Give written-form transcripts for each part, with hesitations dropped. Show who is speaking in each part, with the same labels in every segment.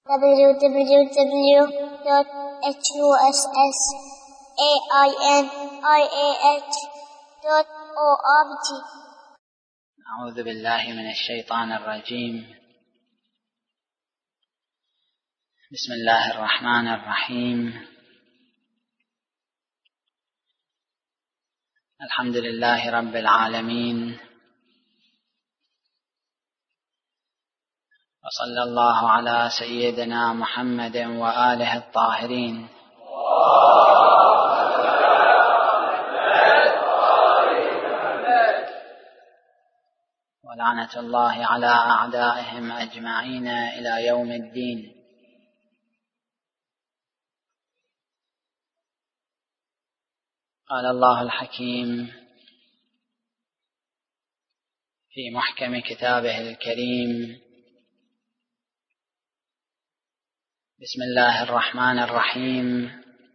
Speaker 1: www.husainiah.org.
Speaker 2: أعوذ بالله من الشيطان الرجيم. بسم الله الرحمن الرحيم. الحمد لله رب العالمين، وصلى الله على سيدنا محمد وآله الطاهرين، ولعنة الله على أعدائهم أجمعين إلى يوم الدين. قال الله الحكيم في محكم كتابه الكريم: بسم الله الرحمن الرحيم.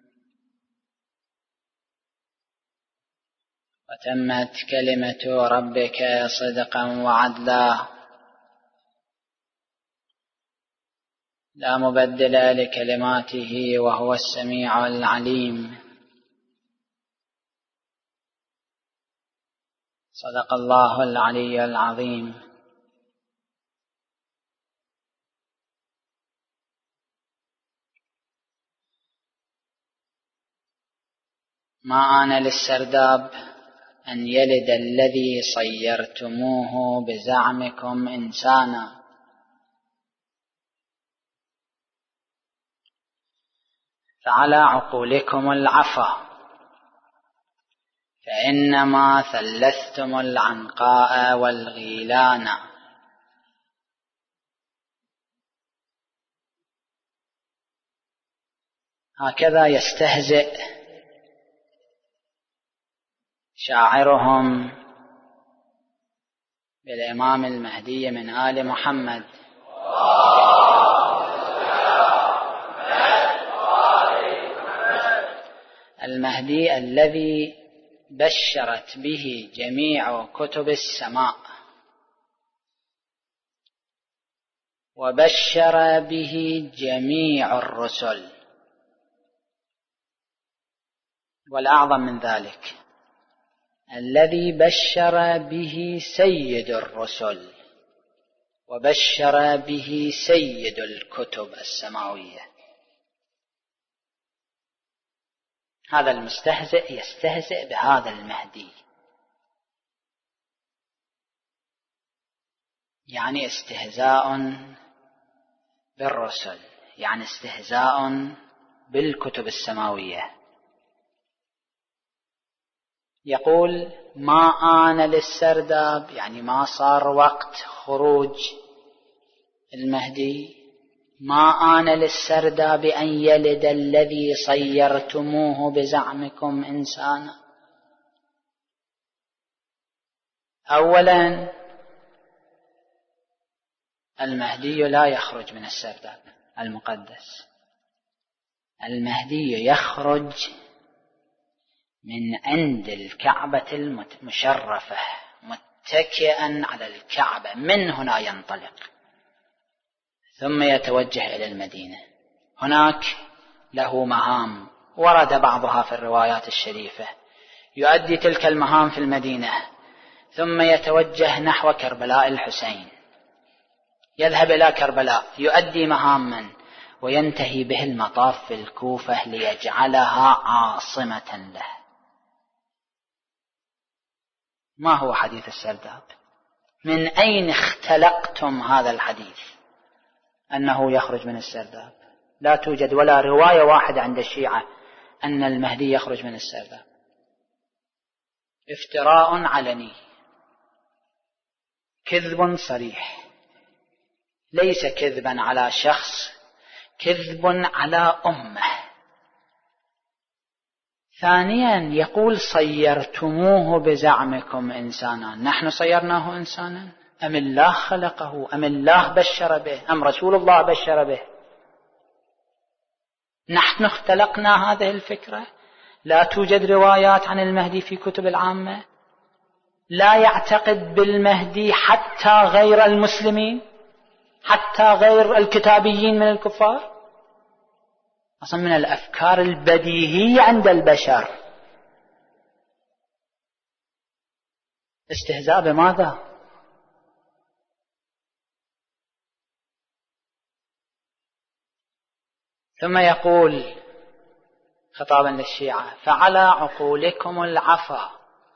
Speaker 2: وتمت كلمة ربك صدقا وعدلا، لا مبدل لكلماته وهو السميع العليم. صدق الله العلي العظيم. ما آن للسرداب أن يلد الذي صيرتموه بزعمكم إنسانا، فعلى عقولكم العفا، فإنما ثلثتم العنقاء والغيلان. هكذا يستهزئ شاعرهم بالإمام المهدي من آل محمد. المهدي الذي بشرت به جميع كتب السماء، وبشر به جميع الرسل، والأعظم من ذلك الذي بشر به سيد الرسل، وبشر به سيد الكتب السماوية. هذا المستهزئ يستهزئ بهذا المهدي، يعني استهزاء بالرسل، يعني استهزاء بالكتب السماوية. يقول: ما آن للسرداب، يعني ما صار وقت خروج المهدي. ما آن للسرداب أن يلد الذي صيرتموه بزعمكم إنسانا. أولا، المهدي لا يخرج من السرداب المقدس. المهدي يخرج من عند الكعبة المشرفة متكئا على الكعبة، من هنا ينطلق ثم يتوجه إلى المدينة. هناك له مهام ورد بعضها في الروايات الشريفة، يؤدي تلك المهام في المدينة، ثم يتوجه نحو كربلاء الحسين، يذهب إلى كربلاء يؤدي مهاما، وينتهي به المطاف في الكوفة ليجعلها عاصمة له. ما هو حديث السرداب؟ من أين اختلقتم هذا الحديث أنه يخرج من السرداب؟ لا توجد ولا رواية واحدة عند الشيعة أن المهدي يخرج من السرداب. افتراء علني، كذب صريح، ليس كذبا على شخص، كذب على أمة. ثانيا، يقول: صيرتموه بزعمكم إنسانا. نحن صيرناه إنسانا؟ أم الله خلقه؟ أم الله بشر به؟ أم رسول الله بشر به؟ نحن اختلقنا هذه الفكرة. لا توجد روايات عن المهدي في كتب العامة. لا يعتقد بالمهدي حتى غير المسلمين. حتى غير الكتابيين من الكفار، أصلا من الأفكار البديهية عند البشر. استهزاء بماذا؟ ثم يقول خطابا للشيعة: فعلى عقولكم العفا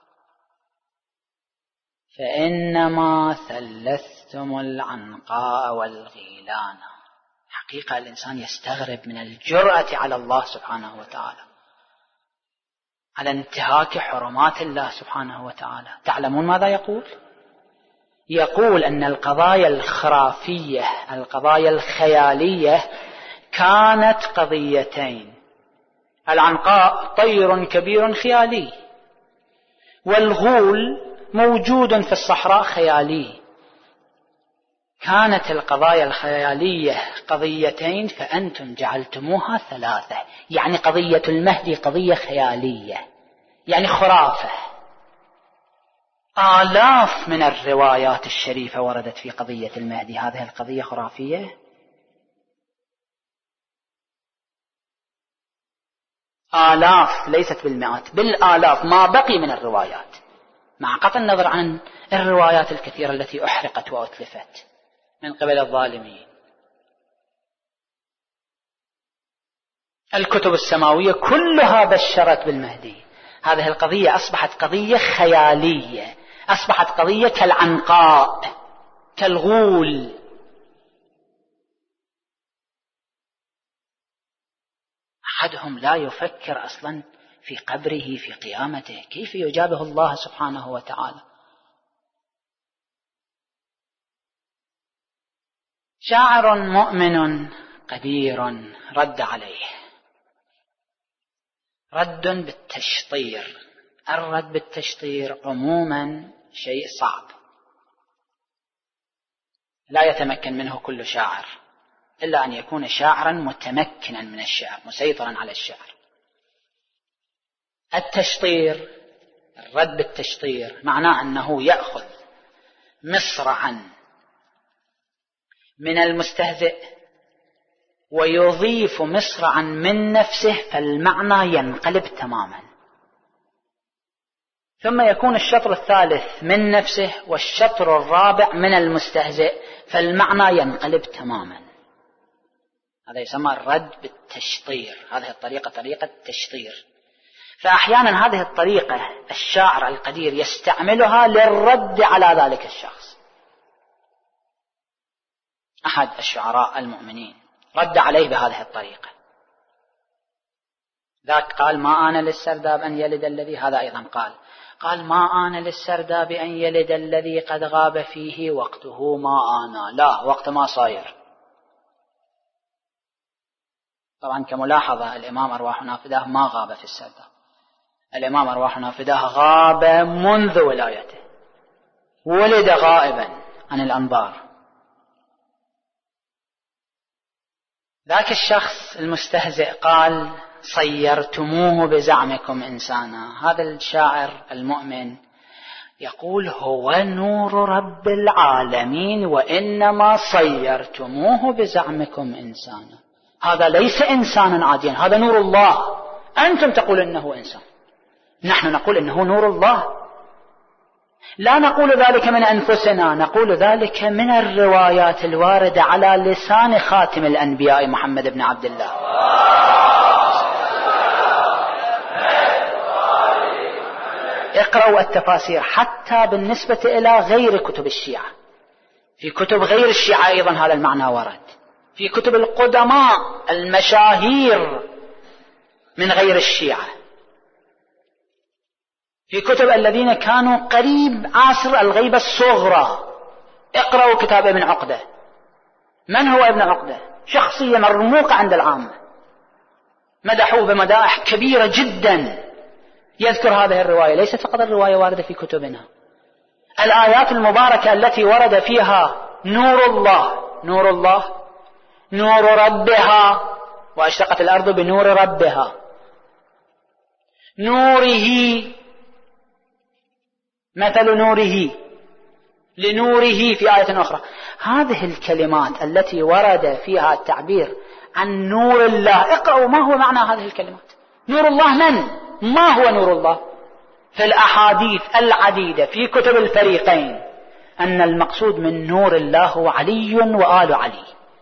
Speaker 2: فإنما ثلثتم العنقاء والغيلان. حقيقة الإنسان يستغرب من الجرأة على الله سبحانه وتعالى، على انتهاك حرمات الله سبحانه وتعالى. تعلمون ماذا يقول؟ يقول أن القضايا الخرافية، القضايا الخيالية، كانت قضيتين: العنقاء طير كبير خيالي، والغول موجود في الصحراء خيالي. كانت القضايا الخيالية قضيتين فأنتم جعلتموها ثلاثة، يعني قضية المهدي قضية خيالية، يعني خرافة. آلاف من الروايات الشريفة وردت في قضية المهدي، هذه القضية خرافية؟ آلاف، ليست بالمئات، بالآلاف ما بقي من الروايات، مع قطع النظر عن الروايات الكثيرة التي أحرقت وأتلفت من قبل الظالمين. الكتب السماوية كلها بشرت بالمهدي. هذه القضية أصبحت قضية خيالية، أصبحت قضية كالعنقاء، كالغول. أحدهم لا يفكر أصلا في قبره، في قيامته، كيف يجابه الله سبحانه وتعالى. شاعر مؤمن قدير رد عليه رد بالتشطير. الرد بالتشطير عموما شيء صعب، لا يتمكن منه كل شاعر، إلا أن يكون شاعرا متمكنا من الشعر، مسيطرا على الشعر. التشطير، الرد بالتشطير، معناه أنه يأخذ مصرعا من المستهزئ ويضيف مصرعا من نفسه، فالمعنى ينقلب تماما. ثم يكون الشطر الثالث من نفسه والشطر الرابع من المستهزئ، فالمعنى ينقلب تماما. هذا يسمى الرد بالتشطير. هذه الطريقة طريقة تشطير. فأحيانا هذه الطريقة الشاعر القدير يستعملها للرد على ذلك الشخص. أحد الشعراء المؤمنين رد عليه بهذه الطريقة. ذاك قال: ما آن للسرداب أن يلد الذي، هذا أيضا قال ما آن للسرداب أن يلد الذي قد غاب فيه وقته ما آن. لا، وقت ما صاير. طبعا كملاحظة الإمام أرواحنا فداه ما غاب في السرداب. الإمام أرواحنا فداه غاب منذ ولايته، ولد غائبا عن الأنظار. ذاك الشخص المستهزئ قال: صيرتموه بزعمكم إنسانا. هذا الشاعر المؤمن يقول: هو نور رب العالمين، وإنما صيرتموه بزعمكم إنسانا. هذا ليس إنسانا عاديا، هذا نور الله. أنتم تقول إنه إنسان، نحن نقول إنه نور الله. لا نقول ذلك من أنفسنا، نقول ذلك من الروايات الواردة على لسان خاتم الأنبياء محمد بن عبد الله. اقرأوا التفاسير حتى بالنسبة إلى غير كتب الشيعة. في كتب غير الشيعة أيضا هذا المعنى ورد، في كتب القدماء المشاهير من غير الشيعة، في كتب الذين كانوا قريب عصر الغيبة الصغرى. اقرأوا كتاب ابن عقدة. من هو ابن عقدة؟ شخصية مرموقة عند العامة، مدحوه بمدائح كبيرة جدا. يذكر هذه الرواية، ليست فقط الرواية واردة في كتبنا، الآيات المباركة التي ورد فيها نور الله، نور الله، نور ربها، وأشرقت الأرض بنور ربها، نوره، مثل نوره لنوره في آية أخرى. هذه الكلمات التي ورد فيها التعبير عن نور الله، اقرأوا ما هو معنى هذه الكلمات. نور الله من؟ ما هو نور الله؟ في الأحاديث العديدة في كتب الفريقين أن المقصود من نور الله هو علي وآل علي.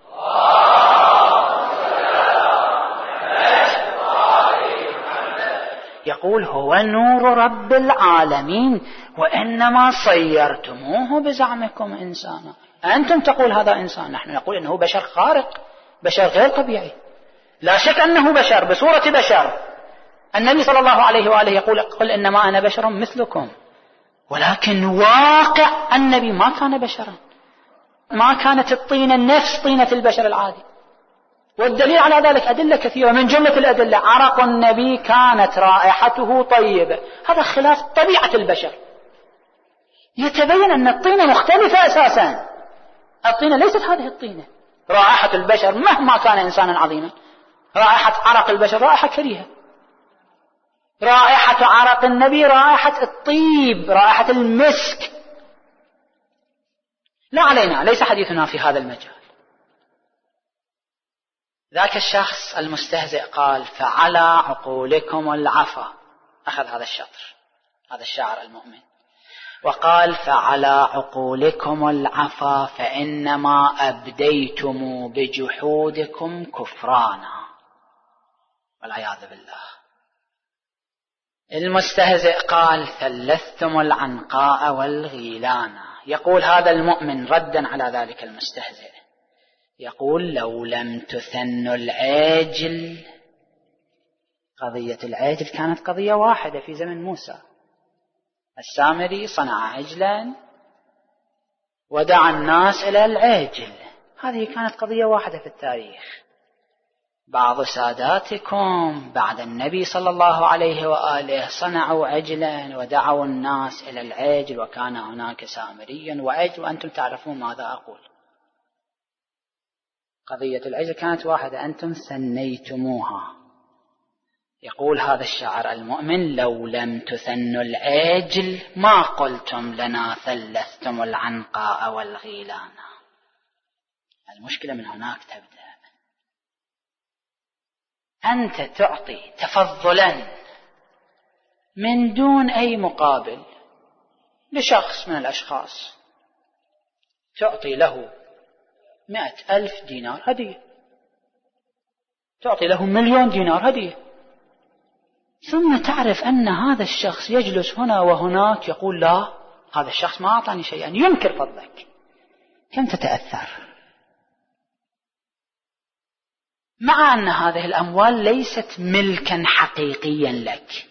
Speaker 2: يقول هو نور رب العالمين وإنما صيرتموه بزعمكم إنسانا. أنتم تقول هذا إنسان، نحن نقول إنه بشر خارق، بشر غير طبيعي. لا شك أنه بشر بصورة بشر. النبي صلى الله عليه وآله يقول قل إنما أنا بشر مثلكم، ولكن واقع النبي ما كان بشرا، ما كانت الطينة نفس طينة البشر العادي. والدليل على ذلك أدلة كثيرة، من جملة الأدلة عرق النبي كانت رائحته طيبة، هذا خلاف طبيعة البشر. يتبين أن الطينة مختلفة أساسا، الطينة ليست هذه الطينة. رائحة البشر مهما كان إنسانا عظيما، رائحة عرق البشر رائحة كريهة. رائحة عرق النبي رائحة الطيب، رائحة المسك. لا علينا، ليس حديثنا في هذا المجال. ذاك الشخص المستهزئ قال فعلى عقولكم العفا، أخذ هذا الشطر، هذا الشاعر المؤمن، وقال فعلى عقولكم العفا فإنما أبديتم بجحودكم كفرانا، والعياذ بالله. المستهزئ قال ثلثتم العنقاء والغيلان. يقول هذا المؤمن ردا على ذلك المستهزئ، يقول لو لم تثنوا العجل. قضية العجل كانت قضية واحدة في زمن موسى. السامري صنع عجلا ودعا الناس إلى العجل، هذه كانت قضية واحدة في التاريخ. بعض ساداتكم بعد النبي صلى الله عليه وآله صنعوا عجلا ودعوا الناس إلى العجل، وكان هناك سامري وعجل، وأنتم تعرفون ماذا أقول. قضية العجل كانت واحدة، أنتم ثنيتموها. يقول هذا الشاعر المؤمن لو لم تثنوا العجل ما قلتم لنا ثلثتم العنقاء والغيلان. المشكلة من هناك تبدأ. أنت تعطي تفضلا من دون أي مقابل لشخص من الأشخاص، تعطي له 100,000 دينار هدية، تعطي له 1,000,000 دينار هدية، ثم تعرف أن هذا الشخص يجلس هنا وهناك يقول لا هذا الشخص ما أعطاني شيئا، ينكر فضلك. كم تتأثر؟ مع أن هذه الأموال ليست ملكا حقيقيا لك،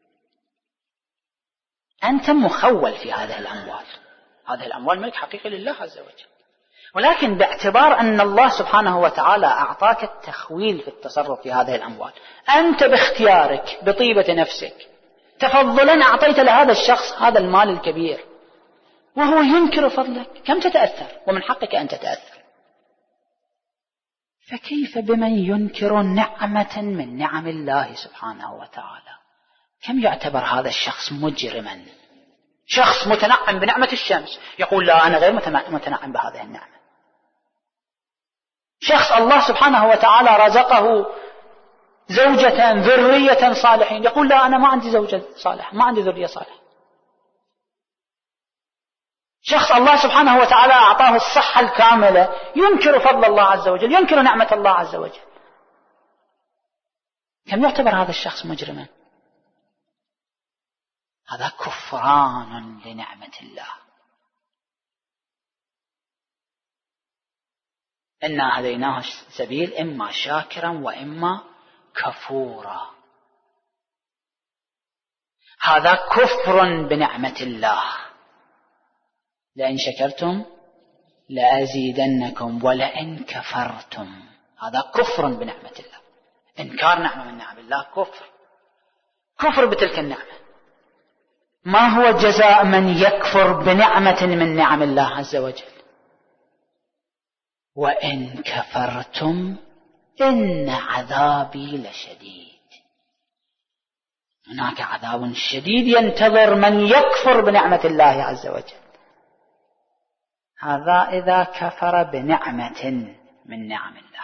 Speaker 2: أنت مخول في هذه الأموال، هذه الأموال ملك حقيقي لله عز وجل، ولكن باعتبار أن الله سبحانه وتعالى أعطاك التخويل في التصرف في هذه الأموال، أنت باختيارك بطيبة نفسك تفضلا أعطيت لهذا الشخص هذا المال الكبير وهو ينكر فضلك، كم تتأثر؟ ومن حقك أن تتأثر. فكيف بمن ينكر نعمة من نعم الله سبحانه وتعالى؟ كم يعتبر هذا الشخص مجرما؟ شخص متنعم بنعمة الشمس يقول لا أنا غير متنعم بهذه النعمة. شخص الله سبحانه وتعالى رزقه زوجة ذرية صالحين يقول لا أنا ما عندي زوجة صالحة، ما عندي ذرية صالحة. شخص الله سبحانه وتعالى أعطاه الصحة الكاملة ينكر فضل الله عز وجل، ينكر نعمة الله عز وجل. كم يعتبر هذا الشخص مجرما؟ هذا كفران لنعمة الله. إنا هديناه السبيل إما شاكرا وإما كفورا. هذا كفر بنعمة الله. لئن شكرتم لأزيدنكم ولئن كفرتم، هذا كفر بنعمة الله. إنكار نعمة من نعم الله كفر بتلك النعمة. ما هو جزاء من يكفر بنعمة من نعم الله عز وجل؟ وإن كفرتم إن عذابي لشديد. هناك عذاب شديد ينتظر من يكفر بنعمة الله عز وجل. هذا إذا كفر بنعمة من نعم الله.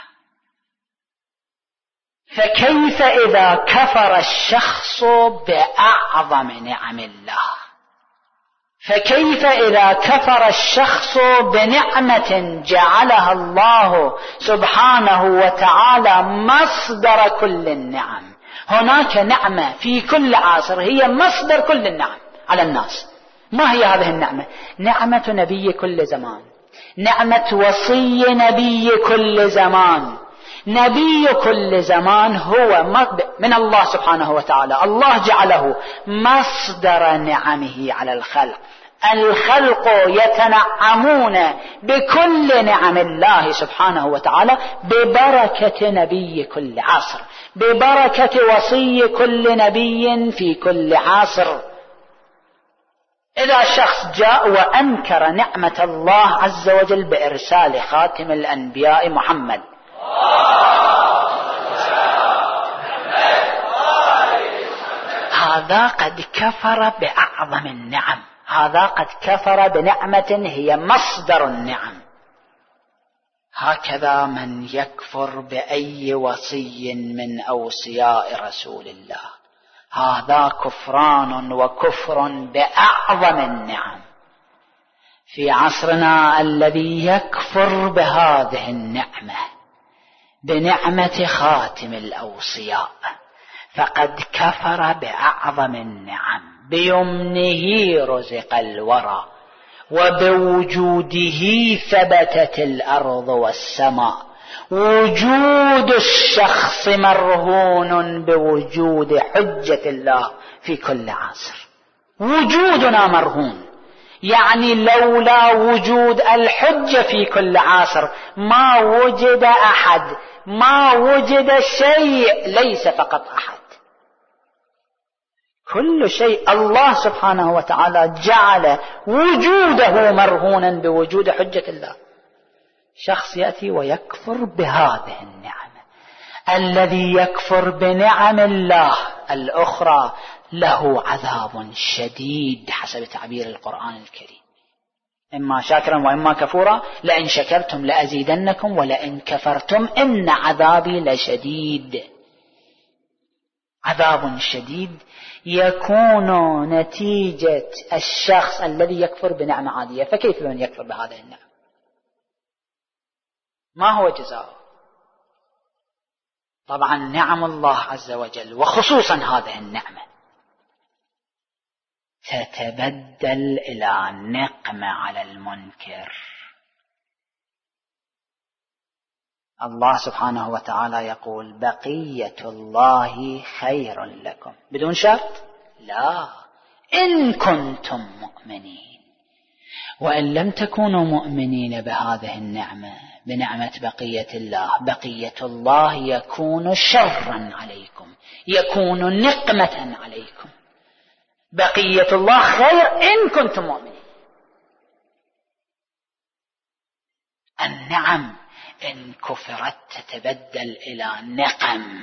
Speaker 2: فكيف إذا كفر الشخص بأعظم نعم الله؟ فكيف إذا كفر الشخص بنعمة جعلها الله سبحانه وتعالى مصدر كل النعم؟ هناك نعمة في كل عصر هي مصدر كل النعم على الناس. ما هي هذه النعمة؟ نعمة نبي كل زمان، نعمة وصي نبي كل زمان. نبي كل زمان هو من الله سبحانه وتعالى، الله جعله مصدر نعمه على الخلق. الخلق يتنعمون بكل نعم الله سبحانه وتعالى ببركة نبي كل عصر، ببركة وصي كل نبي في كل عصر. إذا شخص جاء وأنكر نعمة الله عز وجل بإرسال خاتم الأنبياء محمد، هذا قد كفر بأعظم النعم، هذا قد كفر بنعمة هي مصدر النعم. هكذا من يكفر بأي وصي من أوصياء رسول الله، هذا كفران وكفر بأعظم النعم. في عصرنا الذي يكفر بهذه النعمة، بنعمة خاتم الأوصياء، فقد كفر بأعظم النعم. بيمنه رزق الورى، وبوجوده ثبتت الأرض والسماء. وجود الشخص مرهون بوجود حجة الله في كل عصر. وجودنا مرهون، يعني لولا وجود الحجة في كل عصر ما وجد أحد، ما وجد شيء، ليس فقط أحد، كل شيء. الله سبحانه وتعالى جعل وجوده مرهونا بوجود حجة الله. شخص يأتي ويكفر بهذه النعمة. الذي يكفر بنعم الله الأخرى له عذاب شديد حسب تعبير القرآن الكريم، إما شاكرا وإما كفورا، لئن شكرتم لأزيدنكم ولئن كفرتم إن عذابي لشديد. عذاب شديد يكون نتيجة الشخص الذي يكفر بنعمة عادية. فكيف من يكفر بهذه النعمة؟ ما هو جزاؤه؟ طبعا نعم الله عز وجل وخصوصا هذه النعمة تتبدل إلى نقمة على المنكر. الله سبحانه وتعالى يقول بقية الله خير لكم بدون شرط، لا إن كنتم مؤمنين. وإن لم تكونوا مؤمنين بهذه النعمة، بنعمة بقية الله، بقية الله يكون شرا عليكم، يكون نقمة عليكم. بقية الله خير إن كنتم مؤمنين. النعم إن كفرت تتبدل إلى نقم.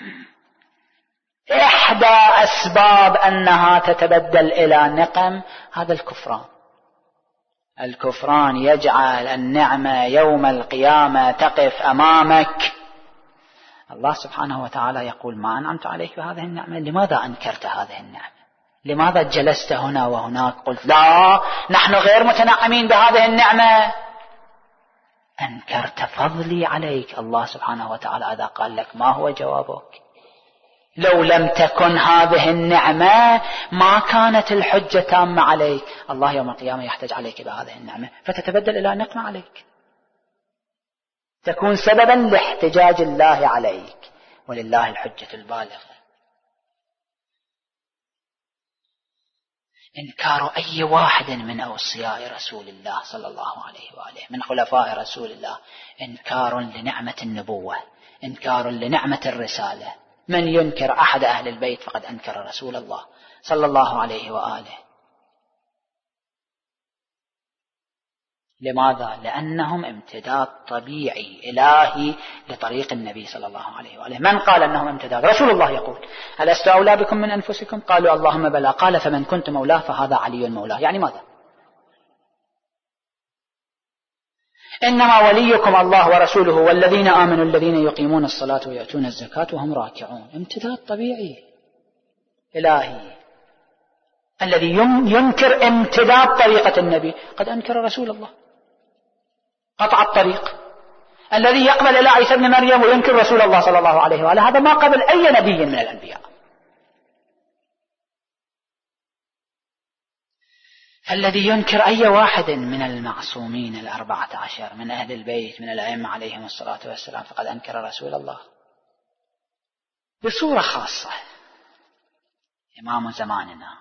Speaker 2: إحدى أسباب أنها تتبدل إلى نقم هذا الكفران. الكفران يجعل النعمة يوم القيامة تقف أمامك. الله سبحانه وتعالى يقول ما أنعمت عليك بهذه النعمة، لماذا أنكرت هذه النعمة؟ لماذا جلست هنا وهناك قلت لا نحن غير متنعمين بهذه النعمة؟ أنكرت فضلي عليك. الله سبحانه وتعالى إذا قال لك ما هو جوابك؟ لو لم تكن هذه النعمة ما كانت الحجة تامة عليك. الله يوم القيامة يحتج عليك بهذه النعمة فتتبدل إلى نقمة عليك، تكون سببا لاحتجاج الله عليك، ولله الحجة البالغة. إنكار أي واحد من أوصياء رسول الله صلى الله عليه وآله من خلفاء رسول الله إنكار لنعمة النبوة، إنكار لنعمة الرسالة. من ينكر أحد أهل البيت فقد أنكر رسول الله صلى الله عليه وآله. لماذا؟ لأنهم امتداد طبيعي إلهي لطريق النبي صلى الله عليه وآله. من قال أنهم امتداد؟ رسول الله يقول ألست أولى بكم من أنفسكم؟ قالوا اللهم بلى. قال فمن كنت مولاه فهذا علي مولاه. يعني ماذا؟ إنما وليكم الله ورسوله والذين آمنوا الذين يقيمون الصلاة ويأتون الزكاة وهم راكعون. امتداد طبيعي إلهي. الذي ينكر امتداد طريقة النبي قد أنكر رسول الله، قطع الطريق. الذي يقبل إلى عيسى ابن مريم وينكر رسول الله صلى الله عليه وآله هذا ما قبل أي نبي من الأنبياء. الذي ينكر أي واحد من المعصومين 14 من أهل البيت من الأئمة عليهم الصلاة والسلام فقد أنكر رسول الله. بصورة خاصة إمام زماننا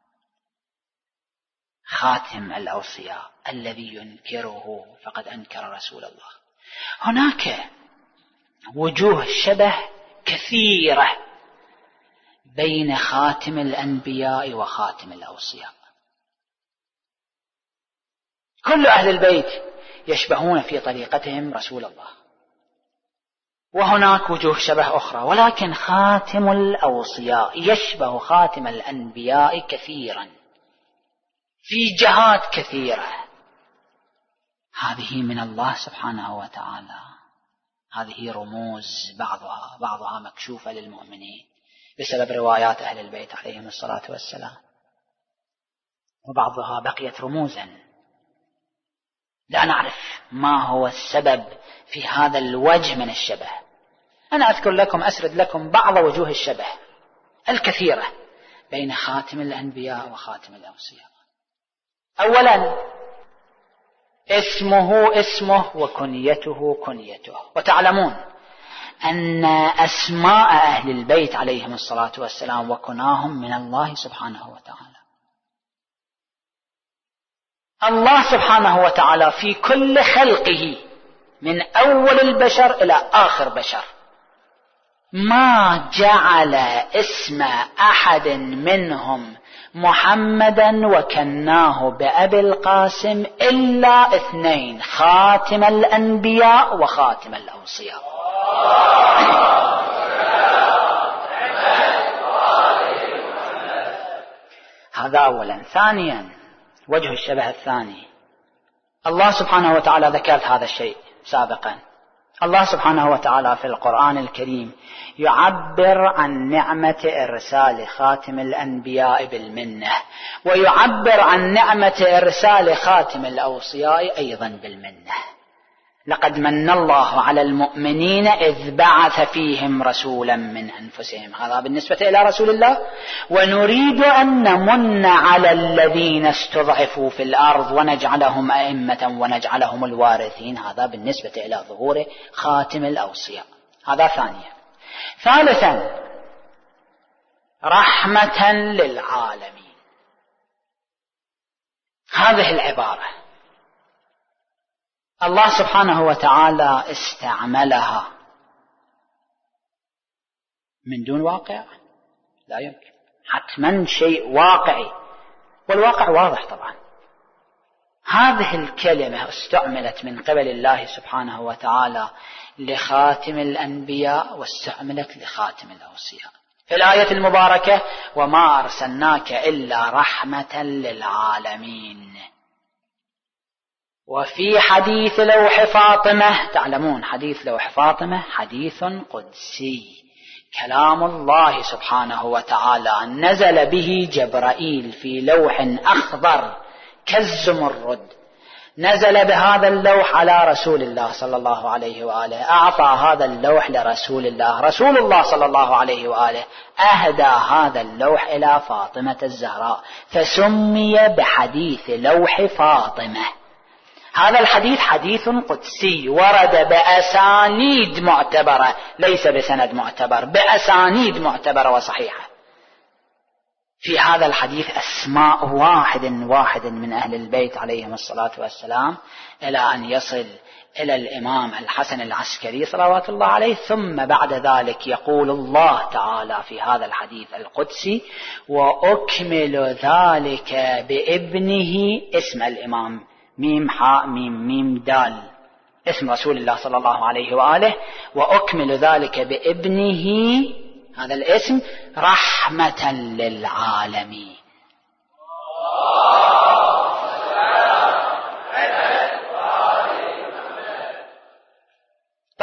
Speaker 2: خاتم الأوصياء الذي ينكره فقد أنكر رسول الله. هناك وجوه شبه كثيرة بين خاتم الأنبياء وخاتم الأوصياء. كل أهل البيت يشبهون في طريقتهم رسول الله، وهناك وجوه شبه أخرى، ولكن خاتم الأوصياء يشبه خاتم الأنبياء كثيرا في جهات كثيرة. هذه من الله سبحانه وتعالى، هذه رموز بعضها مكشوفة للمؤمنين بسبب روايات أهل البيت عليهم الصلاة والسلام، وبعضها بقيت رموزا لا نعرف ما هو السبب في هذا الوجه من الشبه. أنا أسرد لكم بعض وجوه الشبه الكثيرة بين خاتم الأنبياء وخاتم الأوصياء. أولا اسمه وكنيته كنيته. وتعلمون أن أسماء أهل البيت عليهم الصلاة والسلام وكناهم من الله سبحانه وتعالى. الله سبحانه وتعالى في كل خلقه من أول البشر إلى آخر بشر ما جعل اسم أحد منهم محمدا وكناه بأبي القاسم إلا 2: خاتم الأنبياء وخاتم الأوصياء. هذا أولا. ثانيا وجه الشبه الثاني، الله سبحانه وتعالى ذكرت هذا الشيء سابقا. الله سبحانه وتعالى في القرآن الكريم يعبر عن نعمة إرسال خاتم الأنبياء بالمنة، ويعبر عن نعمة إرسال خاتم الأوصياء أيضا بالمنة. لقد من الله على المؤمنين إذ بعث فيهم رسولا من أنفسهم. هذا بالنسبة إلى رسول الله. ونريد أن نمن على الذين استضعفوا في الأرض ونجعلهم أئمة ونجعلهم الوارثين. هذا بالنسبة إلى ظهور خاتم الأوصياء. هذا ثانيا. ثالثا رحمة للعالمين. هذه العبارة الله سبحانه وتعالى استعملها من دون واقع؟ لا يمكن. حتما شيء واقعي، والواقع واضح طبعا. هذه الكلمة استعملت من قبل الله سبحانه وتعالى لخاتم الأنبياء واستعملت لخاتم الأوصياء في الآية المباركة: وما أرسلناك إلا رحمة للعالمين. وفي حديث لوح فاطمة، تعلمون حديث لوح فاطمة حديث قدسي، كلام الله سبحانه وتعالى نزل به جبرائيل في لوح أخضر كالزمرد، نزل بهذا اللوح على رسول الله صلى الله عليه وآله، أعطى هذا اللوح لرسول الله، رسول الله صلى الله عليه وآله أهدى هذا اللوح إلى فاطمة الزهراء فسمي بحديث لوح فاطمة. هذا الحديث حديث قدسي ورد بأسانيد معتبرة، ليس بسند معتبر، بأسانيد معتبرة وصحيحة. في هذا الحديث أسماء واحد من أهل البيت عليهم الصلاة والسلام إلى أن يصل إلى الإمام الحسن العسكري صلوات الله عليه. ثم بعد ذلك يقول الله تعالى في هذا الحديث القدسي: وأكمل ذلك بابنه، اسم الإمام ميم حاء ميم دال، اسم رسول الله صلى الله عليه وآله، وأكمل ذلك بابنه، هذا الاسم، رحمة للعالمين.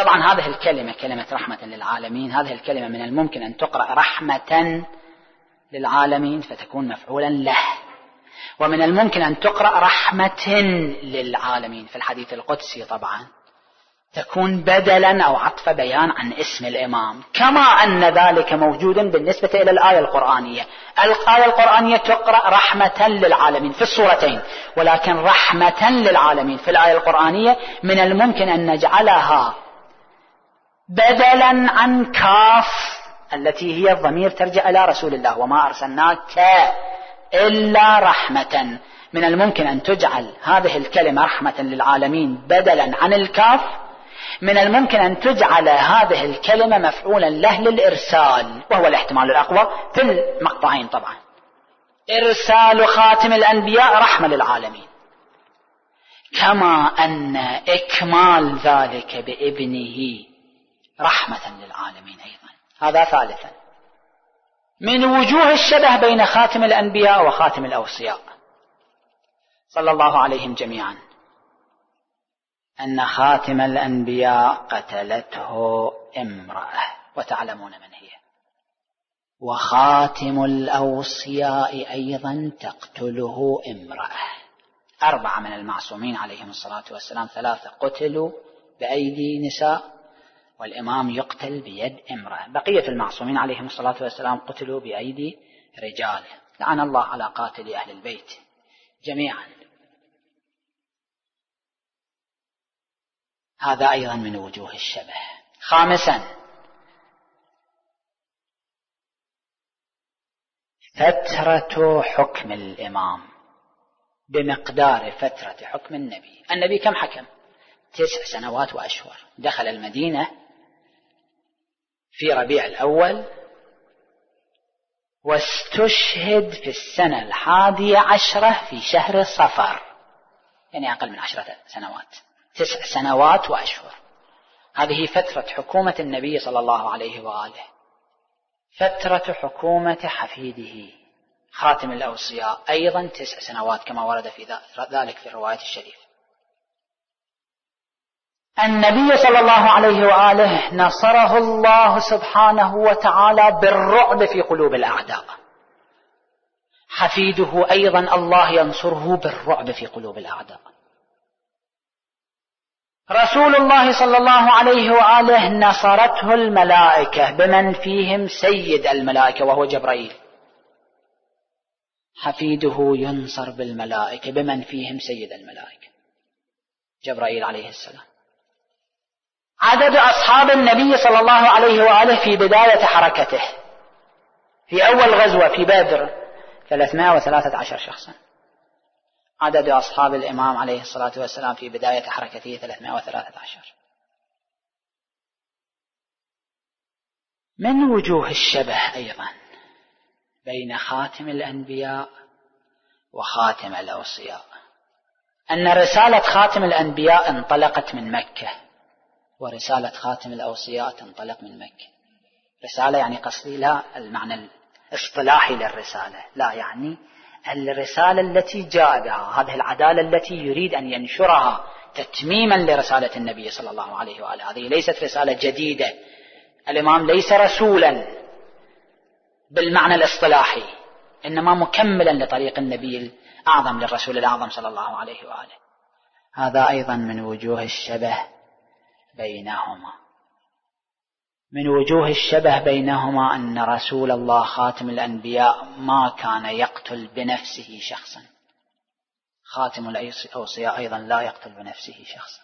Speaker 2: طبعا هذه الكلمة كلمة رحمة للعالمين، هذه الكلمة من الممكن أن تقرأ رحمة للعالمين فتكون مفعولا له، ومن الممكن أن تقرأ رحمة للعالمين في الحديث القدسي طبعا تكون بدلا أو عطف بيان عن اسم الإمام، كما أن ذلك موجود بالنسبة إلى الآية القرآنية. الآية القرآنية تقرأ رحمة للعالمين في السورتين، ولكن رحمة للعالمين في الآية القرآنية من الممكن أن نجعلها بدلا عن كاف التي هي الضمير ترجع إلى رسول الله، وما أرسلناك إلا رحمة. من الممكن أن تجعل هذه الكلمة رحمة للعالمين بدلا عن الكاف، من الممكن أن تجعل هذه الكلمة مفعولا له للإرسال، وهو الاحتمال الأقوى في المقطعين طبعا. إرسال خاتم الأنبياء رحمة للعالمين، كما أن إكمال ذلك بابنه رحمة للعالمين أيضا. هذا ثالثا من وجوه الشبه بين خاتم الأنبياء وخاتم الأوصياء صلى الله عليهم جميعا أن خاتم الأنبياء قتلته امرأة وتعلمون من هي، وخاتم الأوصياء أيضا تقتله امرأة. 4 من المعصومين عليهم الصلاة والسلام، 3 قتلوا بأيدي نساء، والإمام يقتل بيد امرأة. بقية المعصومين عليهم الصلاة والسلام قتلوا بأيدي رجال. لعن الله على قاتل أهل البيت جميعا. هذا أيضا من وجوه الشبه. خامسا فترة حكم الإمام بمقدار فترة حكم النبي. النبي كم حكم؟ 9 سنوات وأشهر. دخل المدينة في ربيع الأول، واستشهد في السنة 11 في شهر صفر، يعني أقل من 10 سنوات. 9 سنوات وأشهر. هذه فترة حكومة النبي صلى الله عليه وآله. فترة حكومة حفيده خاتم الأوصياء أيضا 9 سنوات كما ورد في ذلك في الرواية الشريفة. النبي صلى الله عليه وآله نصره الله سبحانه وتعالى بالرعب في قلوب الأعداء. حفيده أيضا الله ينصره بالرعب في قلوب الأعداء. رسول الله صلى الله عليه وآله نصرته الملائكة بمن فيهم سيد الملائكة وهو جبرائيل. حفيده ينصر بالملائكة بمن فيهم سيد الملائكة جبرائيل عليه السلام. عدد أصحاب النبي صلى الله عليه وآله في بداية حركته في أول غزوة في بدر 313 شخصا. عدد أصحاب الإمام عليه الصلاة والسلام في بداية حركته 313. من وجوه الشبه أيضا بين خاتم الأنبياء وخاتم الأوصياء أن رسالة خاتم الأنبياء انطلقت من مكة، ورسالة خاتم الأوصياء تنطلق من مكة. رسالة يعني قصدي لا المعنى الاصطلاحي للرسالة، لا يعني الرسالة التي جاء بها، هذه العدالة التي يريد أن ينشرها تتميما لرسالة النبي صلى الله عليه وآله. هذه ليست رسالة جديدة. الإمام ليس رسولا بالمعنى الاصطلاحي، إنما مكملا لطريق النبي الأعظم للرسول الأعظم صلى الله عليه وآله. هذا أيضا من وجوه الشبه بينهما. من وجوه الشبه بينهما أن رسول الله خاتم الأنبياء ما كان يقتل بنفسه شخصا. خاتم الأوصياء أيضا لا يقتل بنفسه شخصا.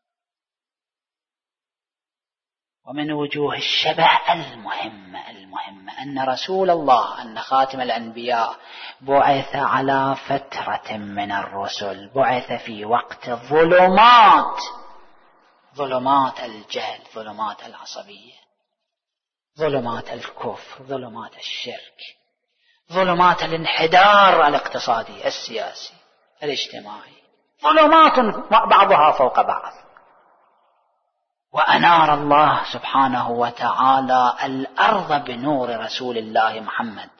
Speaker 2: ومن وجوه الشبه المهمة أن رسول الله أن خاتم الأنبياء بعث على فترة من الرسل، بعث في وقت ظلمات الجهل، ظلمات العصبية، ظلمات الكفر، ظلمات الشرك، ظلمات الانحدار الاقتصادي السياسي الاجتماعي، ظلمات بعضها فوق بعض. وأنار الله سبحانه وتعالى الأرض بنور رسول الله محمد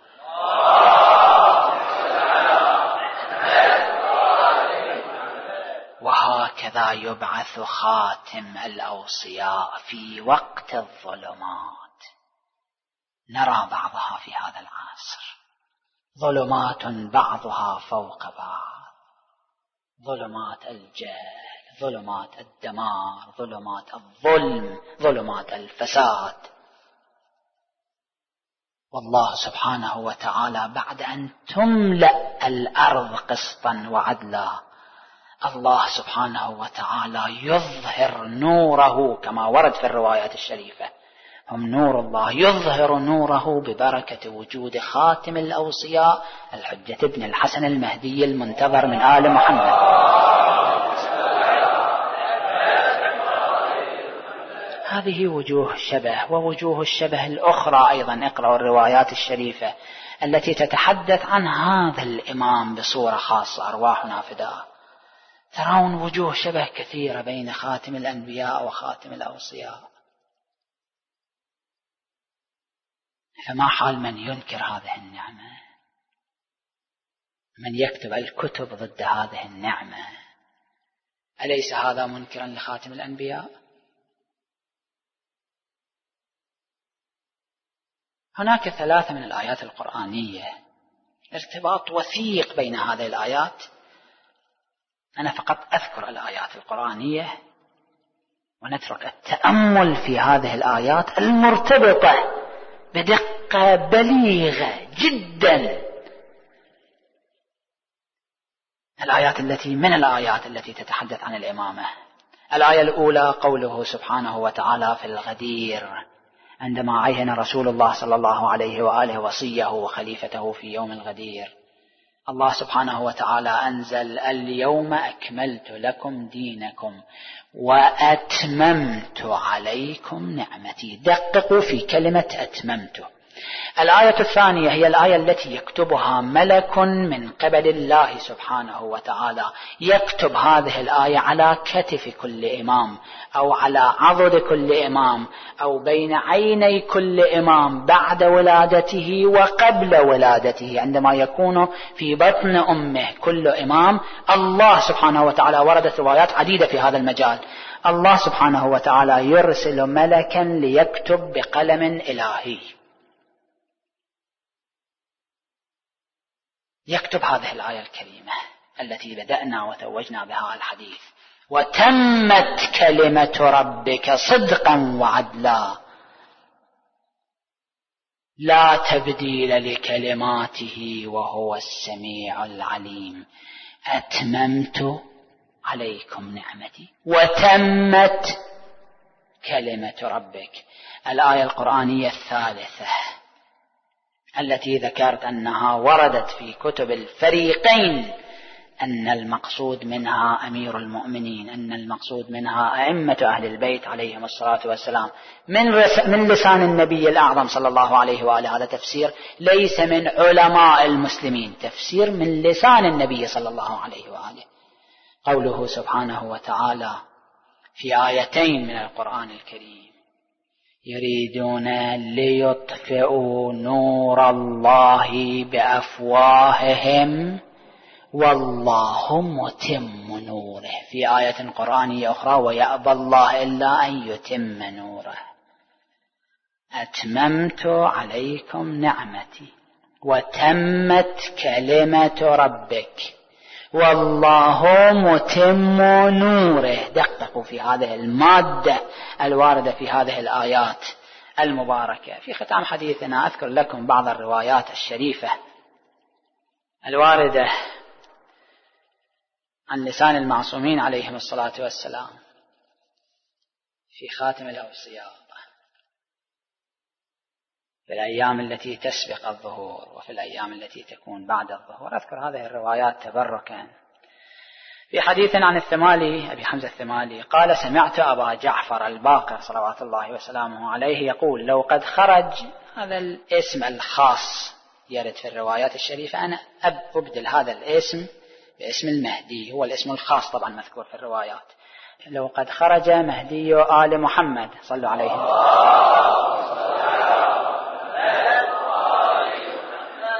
Speaker 2: وهكذا يبعث خاتم الأوصياء في وقت الظلمات. نرى بعضها في هذا العصر، ظلمات بعضها فوق بعض، ظلمات الجهل، ظلمات الدمار، ظلمات الظلم، ظلمات الفساد. والله سبحانه وتعالى بعد أن تملأ الأرض قسطا وعدلا، الله سبحانه وتعالى يظهر نوره كما ورد في الروايات الشريفة، هم نور الله، يظهر نوره ببركة وجود خاتم الأوصياء الحجة ابن الحسن المهدي المنتظر من آل محمد. هذه وجوه الشبه، ووجوه الشبه الأخرى أيضا اقرأوا الروايات الشريفة التي تتحدث عن هذا الإمام بصورة خاصة، أرواحنا فداه. ترون وجوه شبه كثيرة بين خاتم الأنبياء وخاتم الأوصياء. فما حال من ينكر هذه النعمة، من يكتب الكتب ضد هذه النعمة؟ أليس هذا منكرا لخاتم الأنبياء؟ هناك 3 من الآيات القرآنية ارتباط وثيق بين هذه الآيات. أنا فقط أذكر الآيات القرآنية ونترك التأمل في هذه الآيات المرتبطة بدقة بليغة جدا. الآيات التي تتحدث عن الإمامة. الآية الأولى قوله سبحانه وتعالى في الغدير، عندما عين رسول الله صلى الله عليه وآله وصيه وخليفته في يوم الغدير، الله سبحانه وتعالى أنزل اليوم أكملت لكم دينكم وأتممت عليكم نعمتي. دققوا في كلمة أتممت. الآية الثانية هي الآية التي يكتبها ملك من قبل الله سبحانه وتعالى، يكتب هذه الآية على كتف كل إمام أو على عضد كل إمام أو بين عيني كل إمام بعد ولادته وقبل ولادته، عندما يكون في بطن أمه كل إمام. الله سبحانه وتعالى وردت روايات عديدة في هذا المجال. الله سبحانه وتعالى يرسل ملكا ليكتب بقلم إلهي، يكتب هذه الآية الكريمة التي بدأنا وتوجنا بها الحديث: وتمت كلمة ربك صدقا وعدلا لا تبديل لكلماته وهو السميع العليم. أتممت عليكم نعمتي وتمت كلمة ربك. الآية القرآنية الثالثة التي ذكرت أنها وردت في كتب الفريقين، أن المقصود منها أمير المؤمنين، أن المقصود منها أئمة أهل البيت عليهم الصلاة والسلام، من لسان النبي الأعظم صلى الله عليه وآله. هذا تفسير ليس من علماء المسلمين، تفسير من لسان النبي صلى الله عليه وآله. قوله سبحانه وتعالى في آيتين من القرآن الكريم: يريدون ليطفئوا نور الله بأفواههم والله متم نوره. في آية قرآنية أخرى: ويأبى الله إلا أن يتم نوره. أتممت عليكم نعمتي وتمت كلمة ربك والله متم نوره. دققوا في هذه المادة الواردة في هذه الآيات المباركة. في ختام حديثنا أذكر لكم بعض الروايات الشريفة الواردة عن لسان المعصومين عليهم الصلاة والسلام في خاتم الأوصياء في الأيام التي تسبق الظهور وفي الأيام التي تكون بعد الظهور. أذكر هذه الروايات تبركا. في حديث عن الثمالي أبي حمزة الثمالي قال: سمعت أبا جعفر الباقر صلوات الله وسلامه عليه يقول: لو قد خرج، هذا الاسم الخاص يرد في الروايات الشريفة، أنا أبدل هذا الاسم باسم المهدي، هو الاسم الخاص طبعا مذكور في الروايات. لو قد خرج مهدي آل محمد صلوا عليه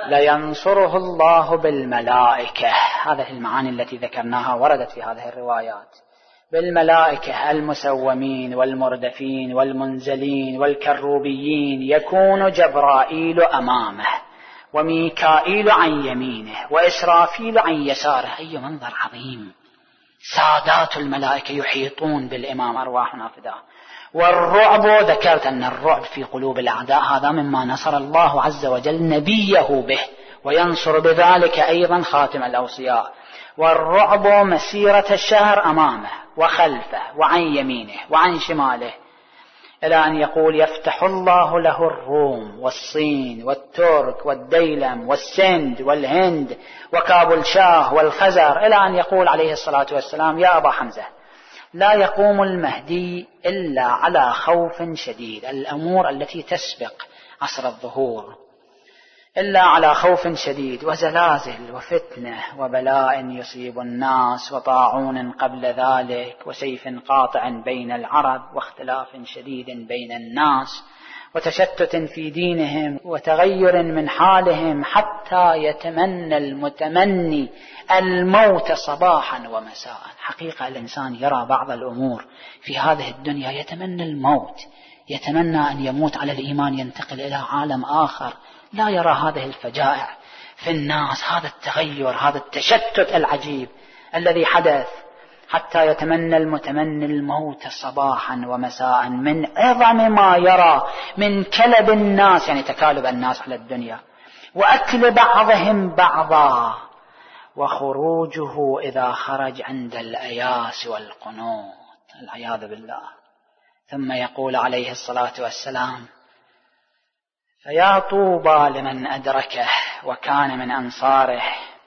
Speaker 2: لينصره الله بالملائكة. هذه المعاني التي ذكرناها وردت في هذه الروايات. بالملائكة المسومين والمردفين والمنزلين والكروبيين، يكون جبرائيل أمامه وميكائيل عن يمينه وإسرافيل عن يساره. أي منظر عظيم! سادات الملائكة يحيطون بالإمام أرواحنا فداه. والرعب، ذكرت أن الرعب في قلوب الأعداء هذا مما نصر الله عز وجل نبيه به، وينصر بذلك أيضا خاتم الأوصياء. والرعب مسيرة الشهر أمامه وخلفه وعن يمينه وعن شماله، إلى أن يقول يفتح الله له الروم والصين والترك والديلم والسند والهند وكابل شاه والخزر، إلى أن يقول عليه الصلاة والسلام يا أبا حمزة لا يقوم المهدي إلا على خوف شديد. الأمور التي تسبق عصر الظهور إلا على خوف شديد، وزلازل وفتنة وبلاء يصيب الناس، وطاعون قبل ذلك، وسيف قاطع بين العرب، واختلاف شديد بين الناس، وتشتت في دينهم، وتغير من حالهم، حتى يتمنى المتمني الموت صباحا ومساء. حقيقة الإنسان يرى بعض الأمور في هذه الدنيا يتمنى الموت، يتمنى أن يموت على الإيمان، ينتقل إلى عالم آخر، لا يرى هذه الفجائع في الناس، هذا التغير، هذا التشتت العجيب الذي حدث، حتى يتمنى المتمني الموت صباحا ومساء من عظم ما يرى من كلب الناس، يعني تكالب الناس على الدنيا، وأكل بعضهم بعضا، وخروجه إذا خرج عند الأياس والقنوط، العياذ بالله. ثم يقول عليه الصلاة والسلام فيا طوبى لمن أدركه وكان من أنصاره،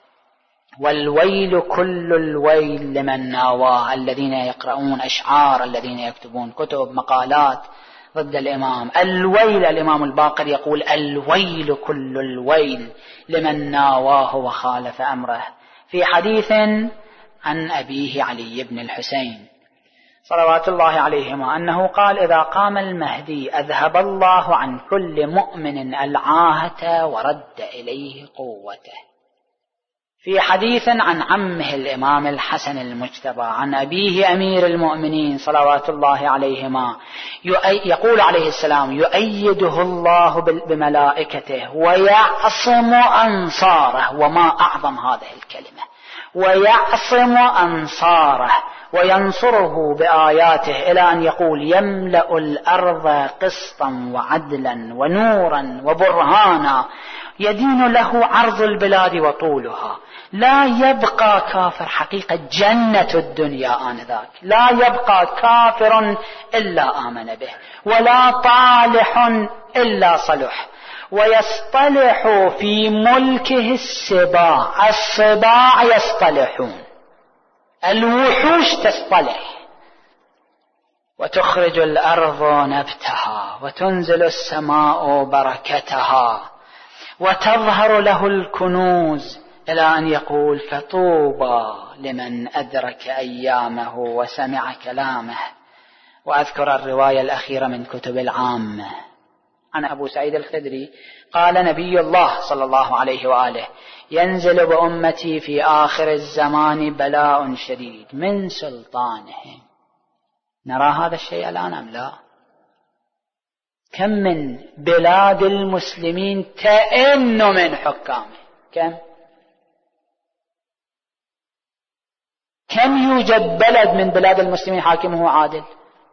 Speaker 2: والويل كل الويل لمن ناواه. الذين يقرؤون أشعار، الذين يكتبون كتب مقالات ضد الإمام، الويل. الإمام الباقر يقول الويل كل الويل لمن ناواه وخالف أمره، في حديث عن أبيه علي بن الحسين صلوات الله عليهما أنه قال إذا قام المهدي أذهب الله عن كل مؤمن العاهة ورد إليه قوته. في حديث عن عمه الإمام الحسن المجتبى عن أبيه أمير المؤمنين صلوات الله عليهما يقول عليه السلام يؤيده الله بملائكته ويعصم أنصاره. وما أعظم هذه الكلمة، ويعصم أنصاره وينصره بآياته، إلى أن يقول يملأ الأرض قسطا وعدلا ونورا وبرهانا، يدين له عرض البلاد وطولها، لا يبقى كافر. حقيقة جنة الدنيا آنذاك، لا يبقى كافر إلا آمن به، ولا طالح إلا صلح، ويصطلح في ملكه السباع. السباع يصطلحون، الوحوش تصطلح، وتخرج الأرض نبتها وتنزل السماء بركتها وتظهر له الكنوز، إلى أن يقول فطوبى لمن أدرك أيامه وسمع كلامه. وأذكر الرواية الأخيرة من كتب العامة عن أبو سعيد الخدري قال نبي الله صلى الله عليه وآله ينزل بأمتي في آخر الزمان بلاء شديد من سلطانهم. نرى هذا الشيء الآن أم لا؟ كم من بلاد المسلمين تئن من حكامه، كم يوجد بلد من بلاد المسلمين حاكمه عادل؟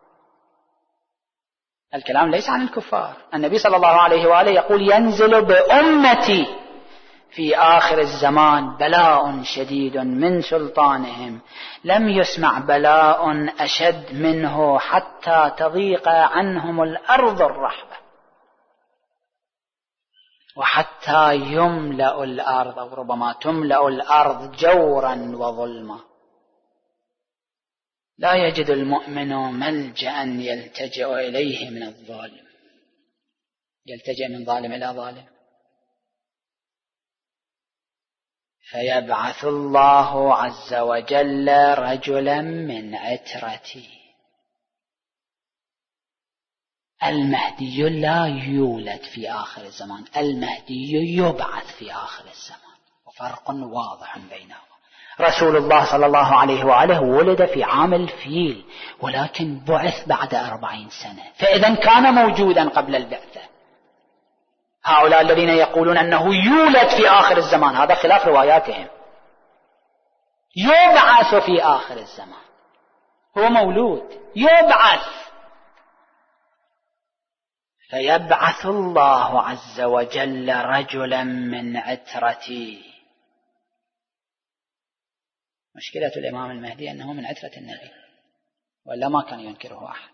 Speaker 2: الكلام ليس عن الكفار. النبي صلى الله عليه وآله يقول ينزل بأمتي في آخر الزمان بلاء شديد من سلطانهم، لم يسمع بلاء أشد منه حتى تضيق عنهم الأرض الرحبة، وحتى يملأ الأرض، أو ربما تملأ الأرض جورا وظلما. لا يجد المؤمن ملجأ يلتجئ إليه من الظالم، يلتجئ من ظالم إلى ظالم. فيبعث الله عز وجل رجلا من عترتي، المهدي لا يولد في آخر الزمان، المهدي يبعث في آخر الزمان، وفرق واضح بينهما. رسول الله صلى الله عليه وآله ولد في عام الفيل، ولكن بعث بعد 40 سنة، فإذا كان موجودا قبل البعثة. هؤلاء الذين يقولون أنه يولد في آخر الزمان هذا خلاف رواياتهم، يبعث في آخر الزمان، هو مولود يبعث. فيبعث الله عز وجل رجلا من عترتي. مشكلة الإمام المهدي أنه من عترة النبي، ولا ما كان ينكره أحد.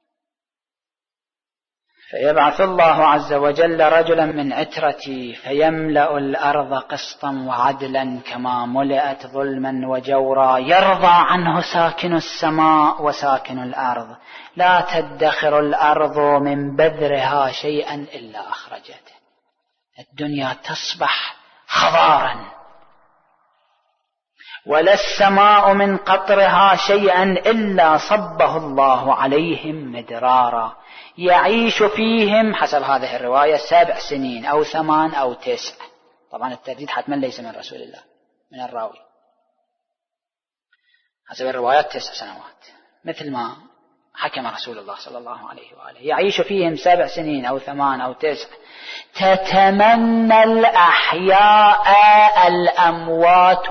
Speaker 2: فيبعث الله عز وجل رجلا من عترتي فيملأ الأرض قسطا وعدلا كما ملئت ظلما وجورا، يرضى عنه ساكن السماء وساكن الأرض، لا تدخر الأرض من بذرها شيئا إلا أخرجته. الدنيا تصبح خضارا، ولا السماء من قطرها شيئا إلا صبه الله عليهم مدرارا، يعيش فيهم حسب هذه الرواية 7 سنين أو 8 أو 9. طبعا الترديد حتما ليس من رسول الله، من الراوي. حسب الروايات 9 سنوات، مثل ما حكم رسول الله صلى الله عليه وآله. يعيش فيهم 7 سنين أو 8 أو 9. تتمنى الأحياء الأموات،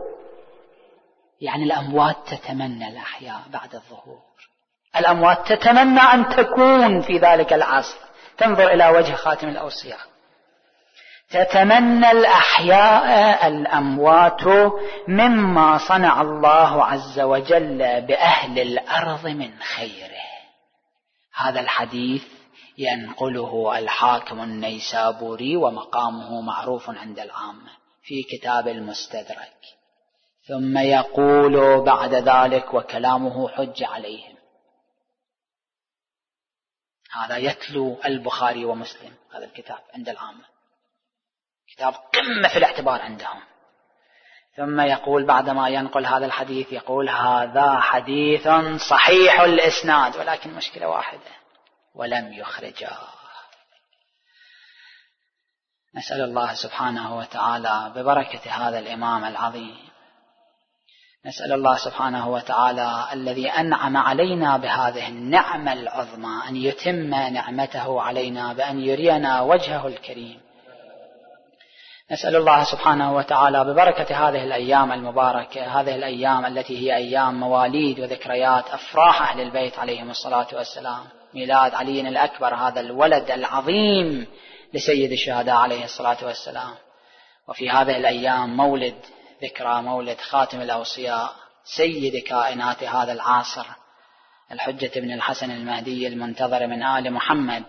Speaker 2: يعني الأموات تتمنى الأحياء بعد الظهور. الأموات تتمنى أن تكون في ذلك العصر. تنظر إلى وجه خاتم الأوصياء. تتمنى الأحياء الأموات مما صنع الله عز وجل بأهل الأرض من خيره. هذا الحديث ينقله الحاكم النيسابوري، ومقامه معروف عند العامة في كتاب المستدرك، ثم يقول بعد ذلك وكلامه حج عليهم. هذا يتلو البخاري ومسلم، هذا الكتاب عند العامة كتاب قمة في الاعتبار عندهم. ثم يقول بعدما ينقل هذا الحديث، يقول هذا حديث صحيح الإسناد، ولكن مشكلة واحدة، ولم يخرجه. نسأل الله سبحانه وتعالى ببركة هذا الإمام العظيم، نسأل الله سبحانه وتعالى الذي أنعم علينا بهذه النعمة العظمى أن يتم نعمته علينا بأن يرينا وجهه الكريم. نسأل الله سبحانه وتعالى ببركة هذه الأيام المباركة، هذه الأيام التي هي أيام مواليد وذكريات أفراح أهل البيت عليهم الصلاة والسلام، ميلاد علي الأكبر، هذا الولد العظيم لسيد الشهداء عليه الصلاة والسلام. وفي هذه الأيام مولد، ذكرى مولد خاتم الأوصياء سيد كائنات هذا العصر، الحجة بن الحسن المهدي المنتظر من آل محمد.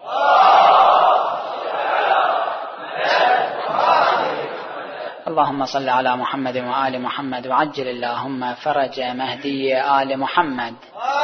Speaker 2: اللهم صل على محمد وآل محمد، وعجل اللهم فرج مهدي آل محمد.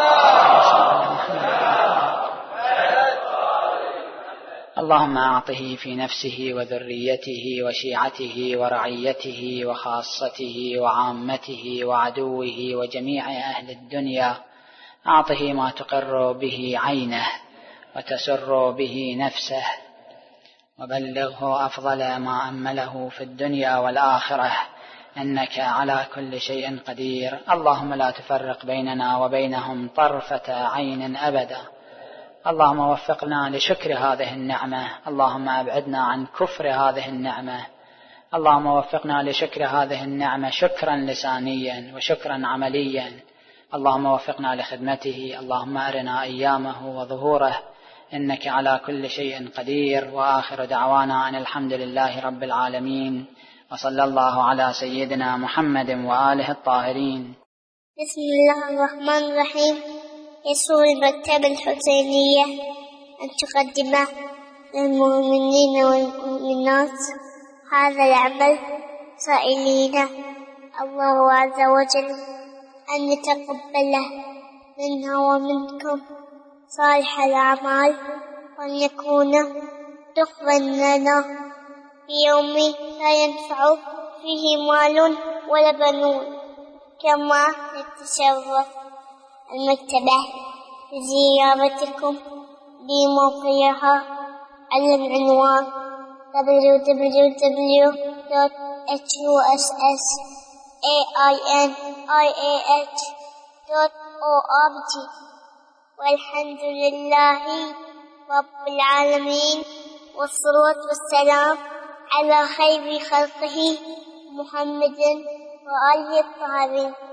Speaker 2: اللهم أعطه في نفسه وذريته وشيعته ورعيته وخاصته وعامته وعدوه وجميع أهل الدنيا، أعطه ما تقر به عينه وتسر به نفسه، وبلغه أفضل ما أمله في الدنيا والآخرة، إنك على كل شيء قدير. اللهم لا تفرق بيننا وبينهم طرفة عين أبدا. اللهم وفقنا لشكر هذه النعمة، اللهم أبعدنا عن كفر هذه النعمة. اللهم وفقنا لشكر هذه النعمة شكرا لسانيا وشكرا عمليا. اللهم وفقنا لخدمته. اللهم أرنا أيامه وظهوره، إنك على كل شيء قدير. وآخر دعوانا أن الحمد لله رب العالمين، وصلى الله على سيدنا محمد وآله الطاهرين.
Speaker 1: بسم الله الرحمن الرحيم. يسر المكتبة الحسينية أن تقدم للمؤمنين والمؤمنات هذا العمل، سائلين الله عز وجل أن يتقبله منا ومنكم صالح الأعمال، وأن يكون دخلا لنا في يوم لا ينفع فيه مال ولا بنون. كما نتشرف المكتبة بزيارتكم بموقعها على العنوان www.hussainih.org. والحمد لله رب العالمين، والصلاة والسلام على خير خلقه محمد وآله الطاهرين.